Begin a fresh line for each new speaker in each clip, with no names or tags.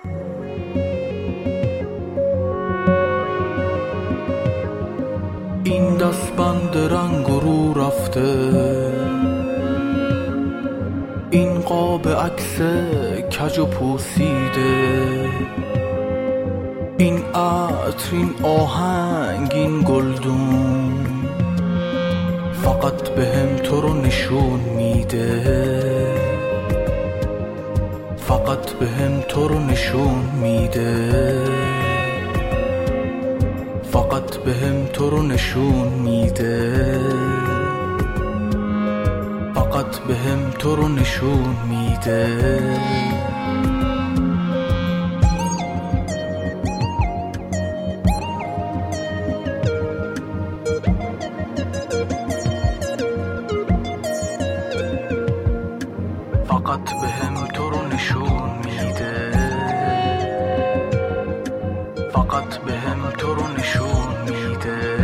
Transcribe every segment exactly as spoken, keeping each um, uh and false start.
این دستبند رنگ رو رفته، این قاب عکس کج و پوسیده، این عطر، این آهنگ، این گلدون فقط بهم تو رو نشون میده، فقط بهم تو رو نشون میده، فقط بهم تو رو نشون میده، فقط بهم تو رو نشون میده. فقط بهم تو رو نشون میده، فقط بهم تو رو نشون میده.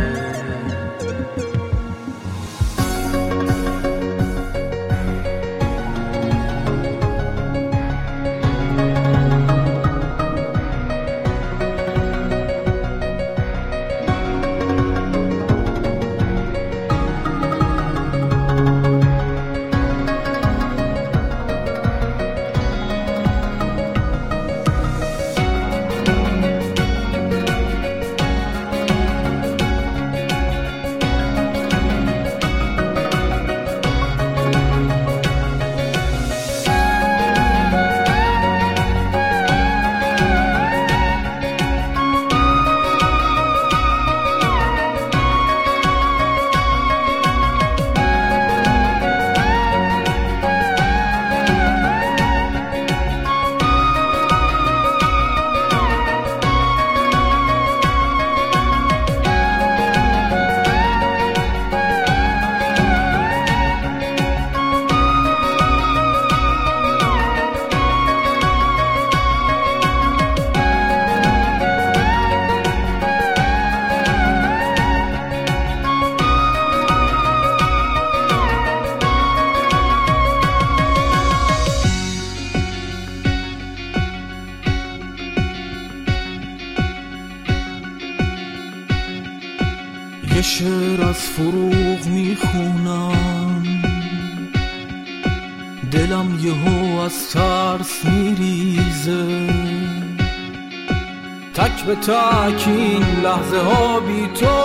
یه شعر از فروغ میخونم، دلم یهو از ترس میریزه، تک به تک این لحظه ها بی تو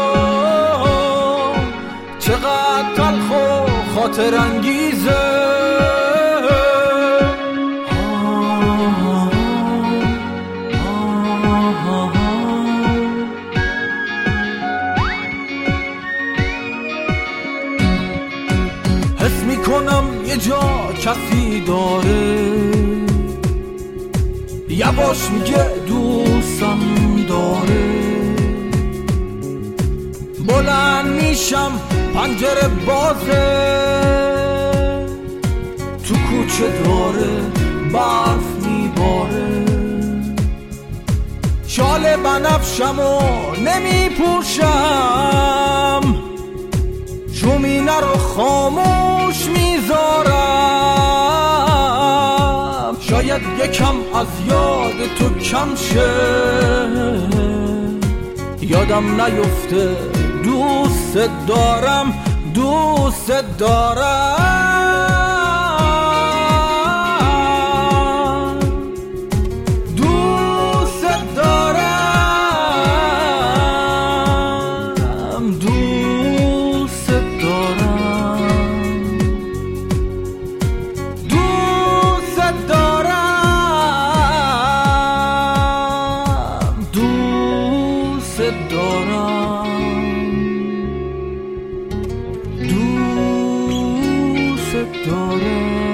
چقدر تلخ و خاطر انگیزه. حس میکنم یه جا کسی داره، یواش میگه دوستم داره، بلند میشم پنجره بازه، تو کوچه داره برف میباره، شال بنفشمو نمیپوشم، شومینه رو خاموش میذارم، شاید یکم از یاد تو کم شه، یادم نیفته دوست دارم، دوست دارم، دوست دارم، دوست دارم، دوست دارم، دوست دارم، دوست دارم.